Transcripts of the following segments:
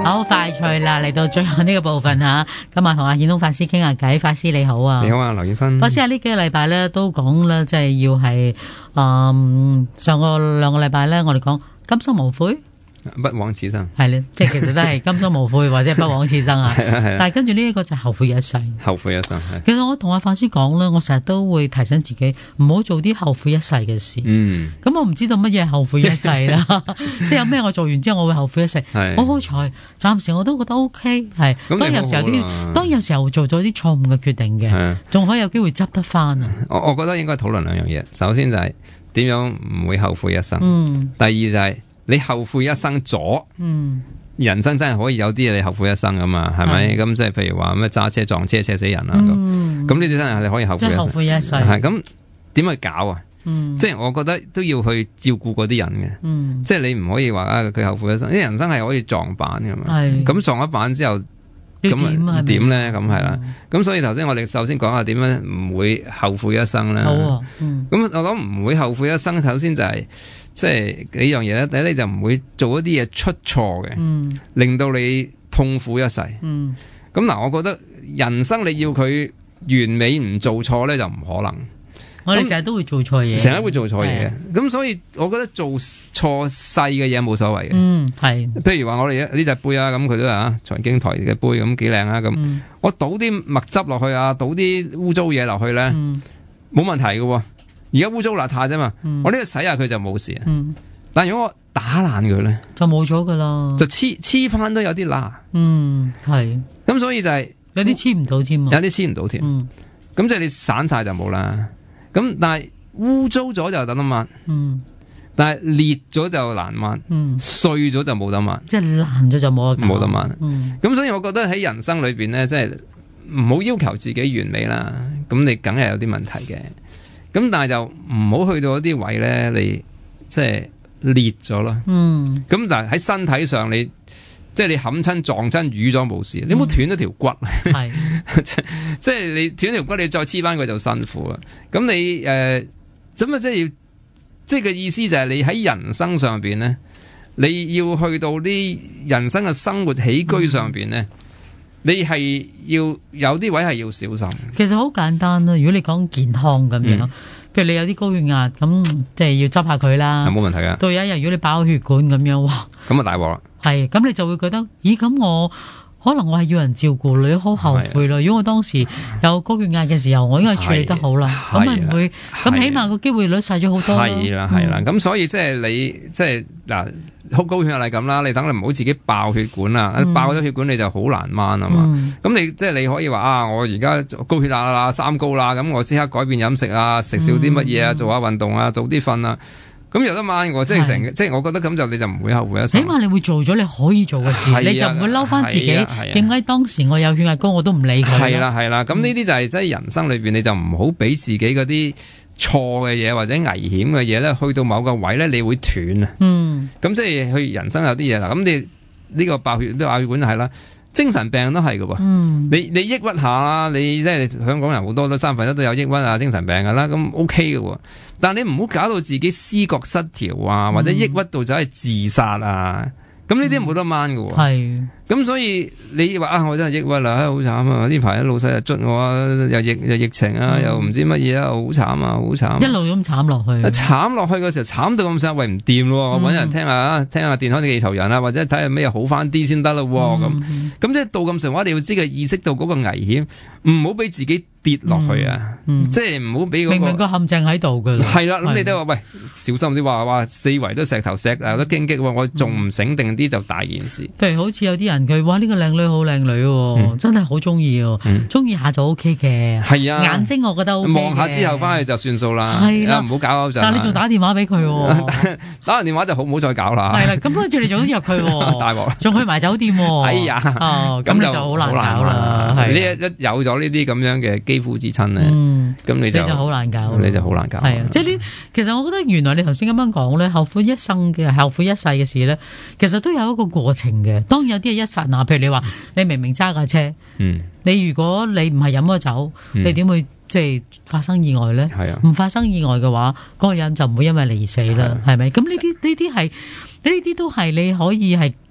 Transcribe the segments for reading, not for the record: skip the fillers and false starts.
好快脆啦，嚟到最後呢個部分吓，今日同阿顯通法師傾下偈。法師你好啊。 你好啊，劉燕芬。 法師喺呢幾個禮拜咧都講啦，即係要係上個2個禮拜咧，我哋講今生無悔， 不枉此生。 係咧，即係其實都係今生無悔或者不枉此生啊。 係啊。 但係跟住呢一個就係後悔一世。 後悔一生係。 其實我同阿法師講咧，我成日都會提醒自己唔好做啲後悔一世嘅事。咁我唔知道乜嘢係後悔一世啦，即係有咩我做完之後我會後悔一世。我好彩，暫時我都覺得 OK。係當有時候做咗啲錯誤嘅決定嘅，仲可以有機會執得翻啊。 我覺得應該討論兩樣嘢，首先就係點樣唔會後悔一生。第二就係你後悔一生咗。人生真係可以有啲嘢你後悔一生噶嘛，係咪？咁即係譬如話咩揸車撞車車死人啦，咁呢啲真係你可以後悔一生。後悔一世係咁點去搞啊？即係我覺得都要去照顧嗰啲人嘅。即係你唔可以話佢後悔一生，因為人生係可以撞板噶嘛。咁撞一板之後咁點咧？咁係啦。咁所以頭先我哋首先講下點樣唔會後悔一生啦。好啊。咁我諗唔會後悔一生，首先就係。即係幾樣嘢咧，第一你就唔會做一啲嘢出錯嘅，令到你痛苦一世。咁嗱，我覺得人生你要佢完美唔做錯咧，就唔可能。 我哋成日都會做錯嘢， 成日會做錯嘢。咁所以我覺得做錯細嘅嘢冇所謂嘅。係。譬如話我哋呢隻杯啊，咁佢都係財經台嘅杯，咁幾靚啊。咁我倒啲墨汁落去啊，倒啲污糟嘢落去咧，冇問題嘅。而家污糟邋遢啫嘛，我呢度洗下佢就冇事。但如果我打爛佢咧，就冇咗噶啦，就黐翻都有啲罅。係。咁所以就係有啲黐唔到添，有啲黐唔到添。咁即係你散晒就冇啦。咁但係污糟咗就得得抹。但係裂咗就難抹。碎咗就冇得抹。即係爛咗就冇得抹。咁所以我覺得喺人生裏邊咧，即係唔好要求自己完美啦。咁你梗係有啲問題嘅。咁但係就唔好去到一啲位咧，你即係裂咗啦。咁但係喺身體上你即係你冚親撞親瘀咗冇事，你唔好斷咗條骨。係，即係你斷條骨，你再黐翻佢就辛苦啦。咁你咁即係要，即係個意思就係你喺人生上邊咧，你要去到啲人生嘅生活起居上邊咧。你係要有啲位係要小心。其實好簡單啦，如果你講健康咁樣，譬如你有啲高血壓，咁即係要執下佢啦。冇問題㗎。到有一日如果你爆血管咁樣，哇！咁啊大鑊啦。係，咁你就會覺得，咦？咁我可能我係要人照顧，你好後悔咯。如果我當時有高血壓嘅時候，我應該處理得好啦，咁咪唔會，咁起碼個機會率細咗好多。係啦，係啦。咁所以即係你即係嗱。好高血壓係咁啦，你等你唔好自己爆血管啦，爆咗血管你就好難掹啊嘛。咁你即係你可以話我而家高血壓啦，三高啦，咁我即刻改變飲食啊，食少啲乜嘢啊，做下運動啊，早啲瞓啊，咁有得掹喎。即係即係我覺得咁就你就唔會後悔一生。起碼你會做咗你可以做嘅事，你就唔會嬲翻自己。點解當時我有血壓高我都唔理佢？係啦係啦，咁呢啲就係即係人生裏邊你就唔好俾自己嗰啲錯嘅嘢或者危險嘅嘢咧，去到某個位咧，你會斷啊。咁即係去人生有啲嘢啦。咁你呢個爆血管就係啦，精神病都係噶。你抑鬱下啦，你即係香港人好多都1/3都有抑鬱啊、精神病噶啦，咁 OK 噶。但係你唔好搞到自己思覺失調啊，或者抑鬱到走去自殺啊。咁呢啲冇得掹㗎喎。係。咁所以你話我真係抑鬱啦，好慘啊！呢排老細又捽我啊，又疫情啊，又唔知乜嘢啊，好慘啊，好慘！一路咁慘落去。慘落去嘅時候，慘到咁上，喂唔掂咯，搵人聽下電台啲記仇人啊，或者睇下咩好翻啲先得咯。咁即係到咁上，我哋要知佢意識到嗰個危險，唔好俾自己跌落去啊！即係唔好俾明明個陷阱喺度噶啦。係啦，咁你都話喂，小心啲話四圍都石頭石都荊棘，我仲唔醒定啲就大件事。譬如好似有啲人。佢哇呢個靚女好靚女，真係好中意，中意下就 OK 嘅。係啊，眼睛我覺得 OK 嘅。望下之後翻去就算數啦。係啦，唔好搞就。但係你仲打電話俾佢，打完電話就唔好再搞啦。係啦，咁跟住你仲約佢，大鑊，仲去埋酒店。哎呀，咁你就好難搞啦。呢一有咗呢啲咁樣嘅肌膚之親咧，咁你就好難搞，你就好難搞。係啊，即係呢，其實我覺得原來你頭先咁樣講咧，後悔一生嘅後悔一世嘅事咧，其實都有一個過程嘅。當然有啲係一剎那，譬如你話你明明揸架車，你如果你唔係飲咗酒，你點會即係發生意外咧？係啊，唔發生意外嘅話，嗰個人就唔會因為你而死啦，係咪？咁呢啲都係你可以係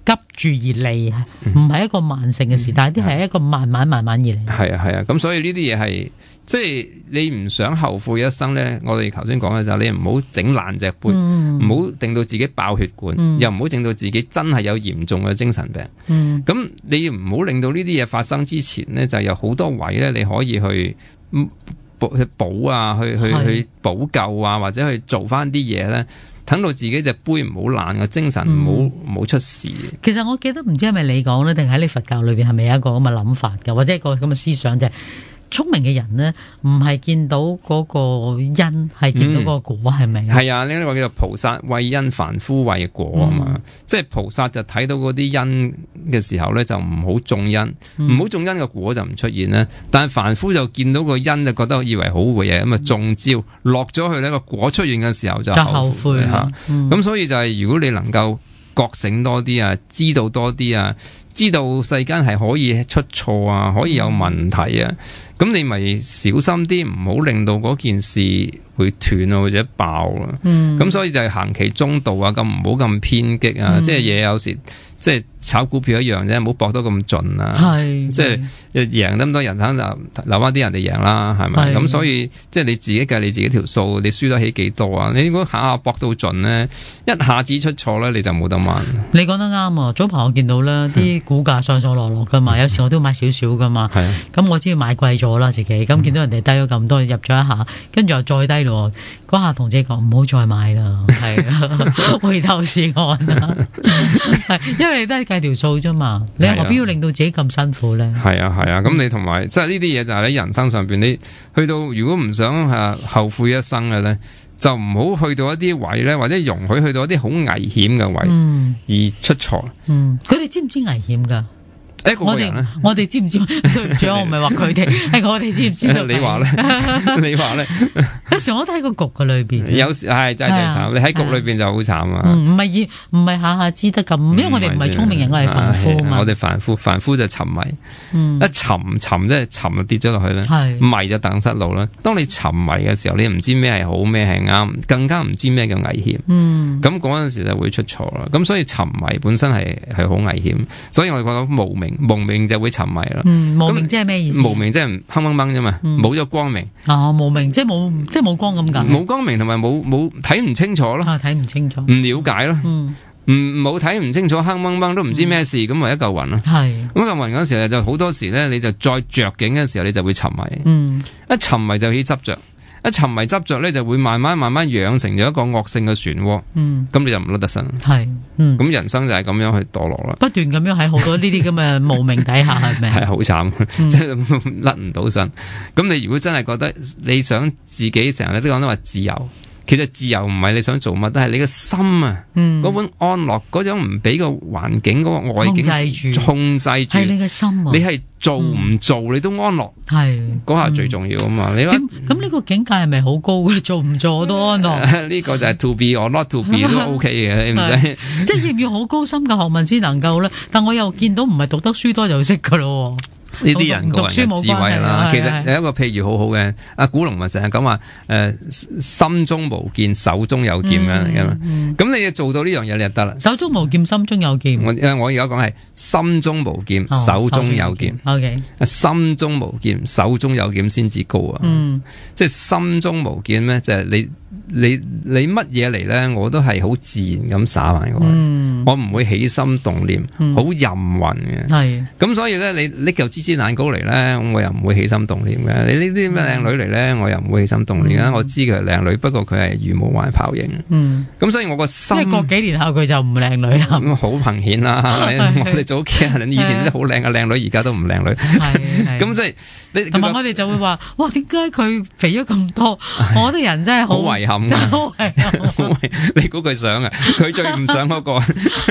急住而嚟，唔係一個慢性嘅事，但係啲係一個慢慢而嚟。 係啊，咁所以呢啲嘢係即係你唔想後悔一生咧。我哋頭先講嘅就係你唔好整爛隻杯，唔好令到自己爆血管，又唔好整到自己真係有嚴重嘅精神病。咁你唔好令到呢啲嘢發生之前咧，就有好多位咧，你可以去補啊，去補救啊，或者去做翻啲嘢咧。等到自己隻杯唔好爛，個精神唔好出事。 其實我記得唔知係咪你講咧，定喺你佛教裏邊係咪有一個咁嘅諗法嘅，或者一個咁嘅思想就係、聰明嘅人呢，唔係見到嗰個因，係見到嗰個果，係咪？ 係啊，呢個叫做菩薩畏因，凡夫畏果啊嘛。即係菩薩就睇到嗰啲因嘅時候咧，就唔好種因，唔好種因嘅果就唔出現咧。但係凡夫就見到個因就覺得以為好嘅嘢，咁啊中招落咗去呢個果出現嘅時候就後悔吓。咁所以就係如果你能夠覺醒多啲啊，知道多啲啊，知道世間係可以出錯啊，可以有問題啊，咁你咪小心啲，唔好令到嗰件事會斷啊或者爆啊。咁所以就係行其中道啊，咁唔好咁偏激啊。即係嘢有時即係炒股票一樣啫，唔好搏得咁盡啊。即係贏咁多人，肯留翻啲人哋贏啦，係咪？咁所以即係你自己計你自己條數，你輸得起幾多啊？你如果下下搏到盡咧，一下子出錯咧，你就冇得掹。你講得啱啊！早排我見到啦，啲股價上上落落噶嘛，有時我都買少少噶嘛。咁我知要買貴咗啦，自己咁見到人哋低咗咁多，入咗一下，跟住又再低咯。嗰下同自己講唔好再買啦，係啊，回頭是岸啦。係，因為你都係計條數啫嘛，你何必要令到自己咁辛苦咧？ 係啊，咁你同埋即係呢啲嘢就係喺人生上邊，你去到如果唔想後悔一生嘅咧，就唔好去到一啲位咧，或者容許去到一啲好危險嘅位而出錯。 佢哋知唔知危險噶？ 我哋知唔知？對唔住，我唔係話佢哋，係我哋知唔知道？ 你話咧？你話咧？ 有時我都喺個局嘅裏邊， 有時係真係最慘。你喺局裏邊就好慘啊！ 唔係下下知得咁，因為我哋唔係聰明人，我係凡夫嘛。 我哋凡夫就沉迷，一沉即係沉就跌咗落去咧，迷就蕩失路啦。當你沉迷嘅時候，你唔知咩係好，咩係啱，更加唔知咩叫危險。咁嗰陣時就會出錯啦。咁所以沉迷本身係好危險，所以我哋覺得無明。無明就會沉迷啦。 無明即係咩意思？ 無明即係黑掹掹啫嘛，冇咗光明。 無明即係冇光咁解。 冇光明同埋冇睇唔清楚咯。睇唔清楚，唔了解咯。冇睇唔清楚，黑掹掹都唔知咩事，咁咪一嚿雲咯。咁一嚿雲嗰時就好多時咧，你就再着境嘅時候，你就會沉迷。一沉迷就起執着。一沉迷執着咧，就會慢慢養成咗一個惡性嘅漩渦。咁你就唔甩得身。咁人生就係咁樣去墮落啦。不斷咁樣喺好多呢啲咁嘅無明底下，係咪？係好慘，即係甩唔到身。咁你如果真係覺得你想自己成日都講得話自由，其實自由唔係你想做乜，但係你嘅心啊，嗰份安樂，嗰種唔俾個環境嗰個外境控制住，係你嘅心啊。你係做唔做你都安樂，係嗰下最重要啊嘛。你話咁呢個境界係咪好高嘅？做唔做我都安樂。呢個就係 to be or not to be 都 OK 嘅，你唔使。即係要唔要好高深嘅學問先能夠咧？但我又見到唔係讀得書多就識噶咯。呢啲人個人嘅智慧啦，其實有一個譬如好好嘅，阿古龍咪成日講話，心中無劍，手中有劍嘅，咁你要做到呢樣嘢，你就得啦。手中無劍，心中有劍。我而家講係心中無劍，手中有劍。OK，心中無劍，手中有劍先至高啊。即係心中無劍咩？就係你乜嘢嚟咧？我都係好自然咁灑埋過去，我唔會起心動念，好任運嘅。係咁，所以咧，你拎嚿芝士蛋糕嚟咧，我又唔會起心動念嘅。你呢啲咩靚女嚟咧，我又唔會起心動念嘅。我知佢係靚女，不過佢係如無環泡影。咁所以我個心，即係過幾年後佢就唔靚女啦。咁好明顯啦，我哋早期人以前啲好靚嘅靚女，而家都唔靚女。係咁即係你同埋我哋就會話，哇，點解佢肥咗咁多？我哋人真係好遺憾。你估佢想啊？佢最唔想嗰個。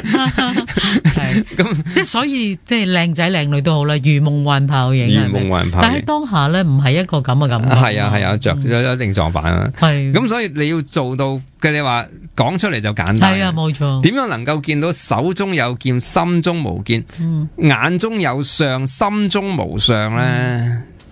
咁即係所以，即係靚仔靚女都好啦，如夢幻泡影。如夢幻泡影。但喺當下咧，唔係一個咁嘅感覺。係啊，着咗一定撞板啊。係。咁所以你要做到嘅，你話講出嚟就簡單。係啊，冇錯。點樣能夠見到手中有劍，心中無劍？眼中有相，心中無相咧？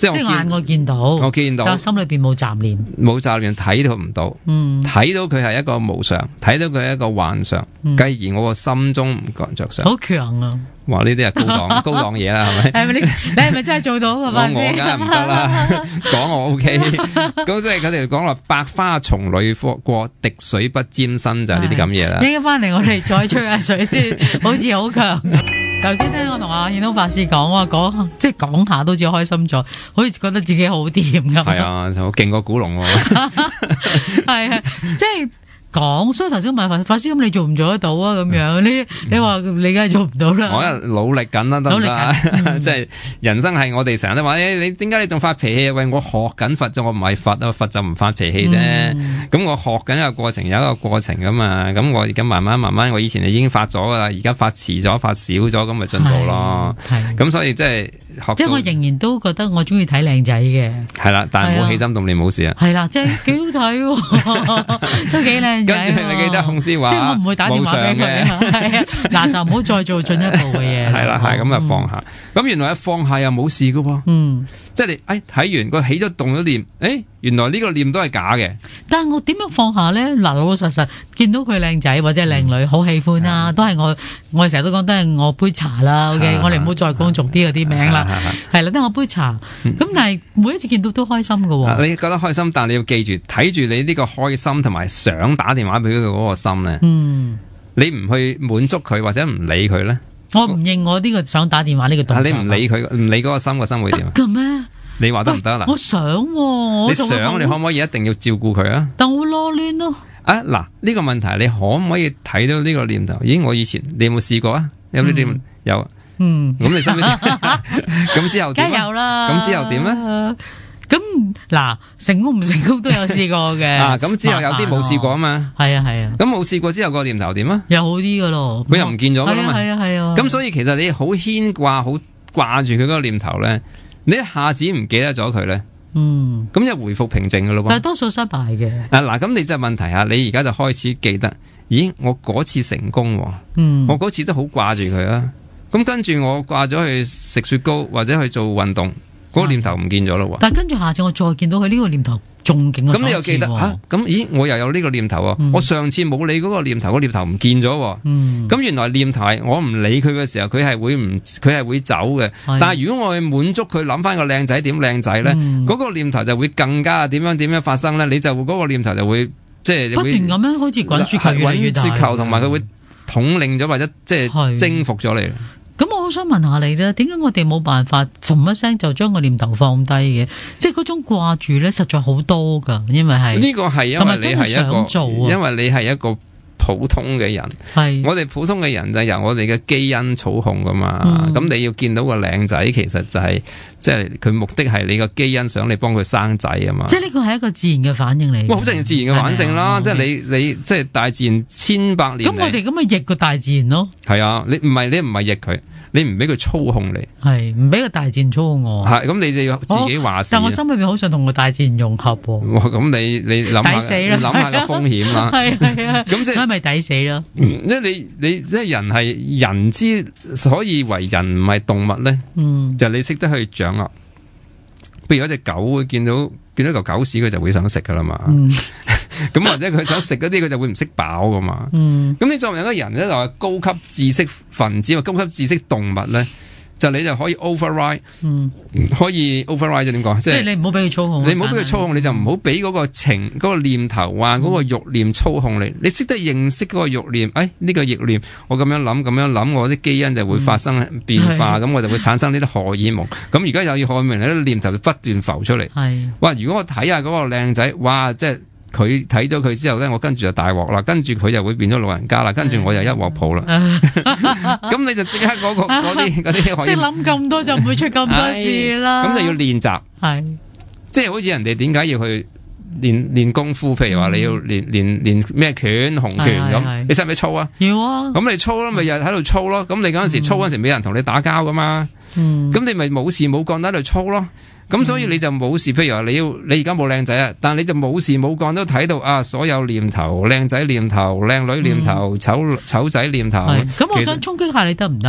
即係眼我見到，但心裏邊冇雜念， 睇到唔到，睇到佢係一個無常，睇到佢係一個幻想，繼而我個心中唔覺着想， 好強啊！ 哇！呢啲係高檔嘢啦，係咪？ 係咪你係咪真係做到㗎？ 我梗係唔得啦，講我 OK。咁即係佢哋講話，百花叢裏過，滴水不沾身就係呢啲咁嘢啦。 應該翻嚟我哋再吹下水先，好似好強。頭先聽我同阿顯通法師講話，即係講下都似開心咗，好似覺得自己好掂咁。 係啊，就勁過古龍喎。 係啊，即係。所以頭先問法師，咁你做唔做得到啊？咁樣你話你梗係做唔到啦。 我努力緊啦，得唔得？即係人生係我哋成日都話，你點解你仲發脾氣啊？喂，我學緊佛啫，我唔係佛啊，佛就唔發脾氣啫。咁我學緊一個過程，有一個過程噶嘛。咁我而家慢慢，我以前已經發咗噶啦，而家發遲咗、發少咗，咁咪進步咯。咁所以即係即係我仍然都覺得我中意睇靚仔嘅。 係啦，但係冇起心動念冇事啊。 係啦，即係幾好睇，都幾靚。 跟住你記得孔師話， 即係我唔會打電話俾佢。係啊，嗱就唔好再做進一步嘅嘢。 係啦，係咁就放下。咁原來一放下又冇事噶喎。即係你睇完個起咗動咗念，原來呢個念都係假嘅。 但係我點樣放下咧？嗱，老老實實見到佢靚仔或者靚女，好喜歡啊，都係我成日都講都係我杯茶啦。OK，我哋唔好再講俗啲嗰啲名啦。係啦，都係我杯茶。咁但係每一次見到都開心噶。 你覺得開心，但係你要記住睇住你呢個開心同埋想打電話俾佢嗰個心咧。你唔去滿足佢或者唔理佢咧？ 我唔認我呢個想打電話呢個動作。 你唔理佢，唔理嗰個心，個心會點？ 得嘅咩？ 你話得唔得啦？ 我想， 你想你可唔可以一定要照顧佢啊？ 但我會囉攣咯。 嗱，呢個問題你可唔可以睇到呢個念頭？咦，我以前你有冇試過啊？有冇啲有？咁你身邊咁之後點？梗有啦。咁之後點咧？ 咁嗱，成功唔成功都有試過嘅。 咁之後有啲冇試過啊嘛。係啊。咁冇試過之後個念頭點啊？ 又好啲噶咯。 佢又唔見咗噶啦嘛。 係啊。 咁所以其實你好牽掛，好掛住佢嗰個念頭咧，你一下子唔記得咗佢咧，咁就回復平靜噶咯。 但係多數失敗嘅。 嗱，咁你就問題下，你而家就開始記得，咦，我嗰次成功，我嗰次都好掛住佢啊。咁跟住我掛咗去食雪糕或者去做運動。嗰個念頭唔見咗咯喎， 但係跟住下次我再見到佢呢個念頭仲勁過上次喎。咁你又記得咁咦我又有呢個念頭喎，我上次冇理嗰個念頭，個念頭唔見咗喎。咁原來念頭係我唔理佢嘅時候，佢係會走嘅。但係如果我去滿足佢諗翻個靚仔點靚仔咧，嗰個念頭就會更加點樣發生咧？你就嗰個念頭就會即係不斷咁樣好似滾雪球越嚟越大， 滾雪球同埋佢會統領咗或者即係征服咗你。 咁我好想問下你咧，點解我哋冇辦法從一聲就將個念頭放低嘅？即係嗰種掛住咧，實在好多噶，因為係呢個係因為你係一個，因為你係一個普通嘅人。係我哋普通嘅人就由我哋嘅基因操控噶嘛。咁你要見到個靚仔，其實就係即係佢目的係你個基因想你幫佢生仔啊嘛。即係呢個係一個自然嘅反應嚟。哇，好自然嘅反應啦！即係你即係大自然千百年。咁我哋咁咪逆個大自然咯。係啊，你唔係逆佢。你唔俾佢操控你，係唔俾個大自然操控我，係咁你就要自己話事。但我心裏邊好想同個大自然融合。咁你諗下，你諗下個風險啦。係啊，咁即係咪抵死咯？即係你即係人係人之所以為人，唔係動物咧。就你識得去掌握。譬如有隻狗會見到嚿狗屎，佢就會想食噶啦嘛。咁或者佢想食嗰啲，佢就會唔識飽噶嘛。咁你作為一個人咧，就係高級知識分子，高級知識動物咧，就你就可以 override，可以 override 點講？即係你唔好俾佢操控，你唔好俾佢操控，你就唔好俾嗰個嗰個念頭啊，嗰個慾念操控你。你識得認識嗰個慾念，呢個慾念，我咁樣諗，我啲基因就會發生變化，咁我就會產生呢啲荷爾蒙。咁而家又要荷爾蒙，呢啲念頭就不斷浮出嚟。哇！如果我睇下嗰個靚仔，哇！即係。佢睇咗佢之後咧，我跟住就大鑊啦，跟住佢就會變咗老人家啦，跟住我又一鑊泡啦。咁你就即刻嗰啲可以識諗咁多就唔會出咁多事啦。咁就要練習，係即係好似人哋點解要去練功夫？譬如話你要練咩拳、洪拳咁，你使唔使操啊？要啊。咁你操咯，咪又喺度操咯。咁你嗰陣時操嗰陣時，冇人同你打交噶嘛。咁你咪冇事冇幹喺度操咯。咁所以你就冇事，譬如話你而家冇靚仔啊，但你就冇事冇幹都睇到啊，所有念頭，靚仔念頭、靚女念頭、醜仔念頭。咁我想衝擊下你得唔得？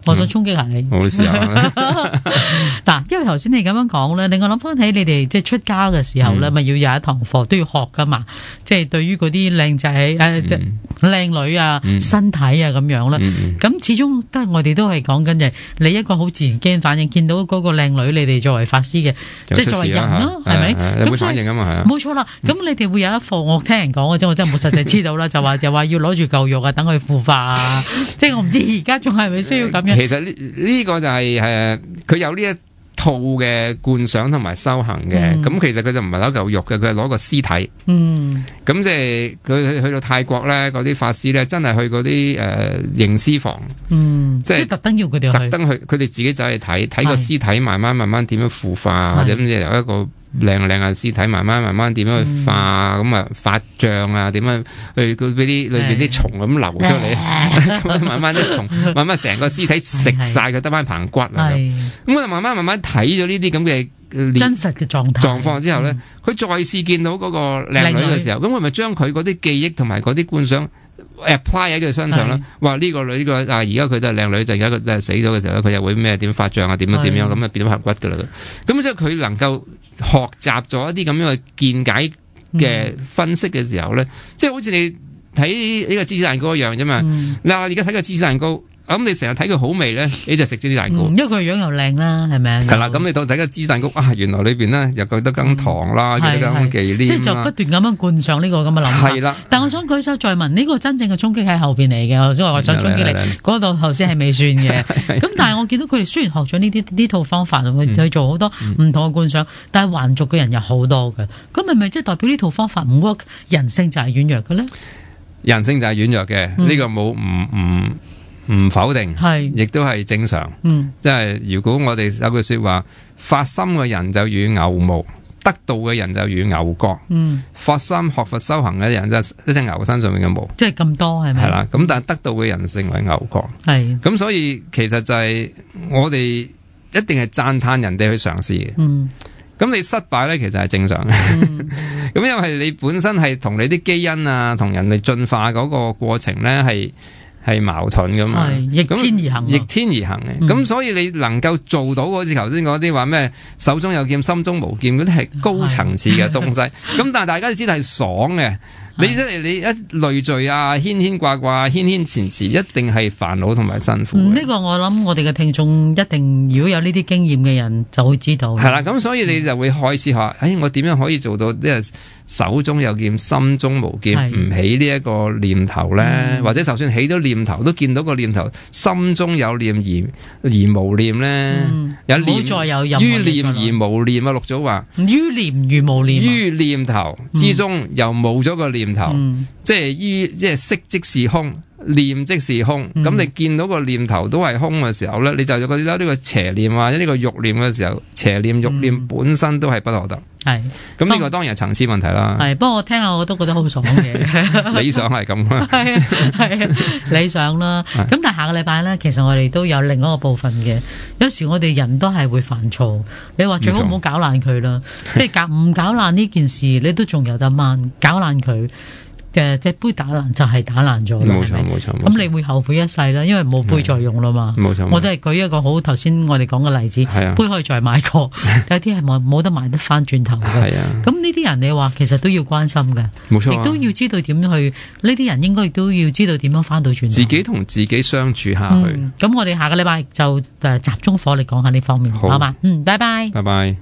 我想衝擊下你。 好試下。 嗱，因為頭先你咁樣講咧，令我諗翻起你哋即係出家嘅時候咧，咪要有一堂課都要學噶嘛。即係對於嗰啲靚仔即係靚女啊、身體啊咁樣咧。咁始終我哋都係講緊就係你一個好自然基因反應，見到嗰個靚女，你哋作為法師嘅，即係作為人啦，係咪？ 有冇反應啊嘛？係啊。 冇錯啦。咁你哋會有一課，我聽人講嘅啫，我真係冇實際知道啦。就話要攞住嚿肉啊，等佢腐化啊。即係我唔知而家仲係咪需要咁樣。 其實呢個就係佢有呢一套嘅觀想同埋修行嘅。咁其實佢就唔係攞嚿肉嘅，佢係攞個屍體。咁即係佢去到泰國咧，嗰啲法師咧，真係去嗰啲凝屍房。即係特登要佢哋特登去，佢哋自己走去睇個屍體，慢慢點樣腐化，或者咁由一個靚嘅屍體慢慢點樣去化，咁啊發脹啊，點樣去俾啲裏邊啲蟲咁流出嚟，慢慢啲蟲，慢慢成個屍體食晒佢得翻棚骨啊，咁我就慢慢睇咗呢啲咁嘅真實嘅狀況之後咧，佢再試見到嗰個靚女嘅時候，咁佢咪將佢嗰啲記憶同埋嗰啲觀想apply 喺佢身上啦。話呢個女而家佢都係靚女，就而家佢真係死咗嘅時候咧，佢又會點發脹啊，點樣咁啊變咗合骨噶啦。咁即係佢能夠學習咗一啲咁樣嘅見解嘅分析嘅時候咧，即係好似你睇呢個芝士蛋糕一樣啫嘛。嗱，而家睇個芝士蛋糕。咁你成日睇佢好味咧，你就食芝士蛋糕。因為佢樣又靚啦，係咪啊？ 係啦，咁你當睇個芝士蛋糕原來裏邊咧又覺得羹糖啦，覺得羹忌廉啦， 即係就不斷咁樣灌上呢個咁嘅諗法。係啦，但我想舉手再問，呢個真正嘅衝擊喺後邊嚟嘅。我想話我想衝擊你嗰度頭先係未算嘅。咁但係我見到佢哋雖然學咗呢套方法去做好多唔同嘅灌上，但係還俗嘅人有好多嘅。咁係咪即係代表呢套方法唔 work？人性就係軟弱嘅咧？ 人性就係軟弱嘅，呢個冇唔否定，亦都係正常。即係如果我哋有句說話，發心嘅人就與牛毛，得道嘅人就與牛角。發心學佛修行嘅人就一隻牛身上面嘅毛，即係咁多係咪？係啦，咁但係得道嘅人成為牛角。係咁，所以其實就係我哋一定係讚嘆人哋去嘗試嘅。咁你失敗咧，其實係正常嘅。咁因為你本身係同你啲基因啊，同人類進化嗰個過程咧係矛盾噶嘛，逆天而行嘅。咁所以你能夠做到好似頭先嗰啲話咩手中有劍心中無劍嗰啲係高層次嘅東西。咁但係大家都知道係爽嘅。你一累贅啊，牽掛牽纏詞，一定係煩惱同埋辛苦。呢個我諗我哋嘅聽眾一定如果有呢啲經驗嘅人就會知道。係啦，咁所以你就會開始學，我點樣可以做到手中有劍心中無劍，唔起呢一個念頭咧？或者就算起咗念頭，都見到個念頭心中有念而無念咧？有念於念而無念啊！六祖話於念而無念，於念頭之中又冇咗個念頭，即係色即是空，念即是空。咁你見到個念頭都係空嘅時候咧，你就覺得呢個邪念或者呢個欲念嘅時候，邪念欲念本身都係不可得。係咁呢個當然係層次問題啦。係，不過我聽下我都覺得好爽嘅。理想係咁啦，係理想啦。咁但係下個禮拜咧，其實我哋都有另一個部分嘅。有時我哋人都係會煩躁，你話最好唔好搞爛佢啦。即係唔搞爛呢件事，你都仲有得掹，搞爛佢嘅隻杯打爛就係打爛咗啦。冇錯。咁你會後悔一世啦，因為冇杯再用啦嘛。冇錯。我都係舉一個好頭先我哋講嘅例子，杯可以再買過，有啲係冇得買得翻轉頭嘅。係啊。咁呢啲人你話其實都要關心嘅，冇錯。亦都要知道點樣去，呢啲人應該亦都要知道點樣翻到轉頭。自己同自己相處下去。咁我哋下個禮拜就集中火力講下呢方面，好嘛？拜拜。拜拜。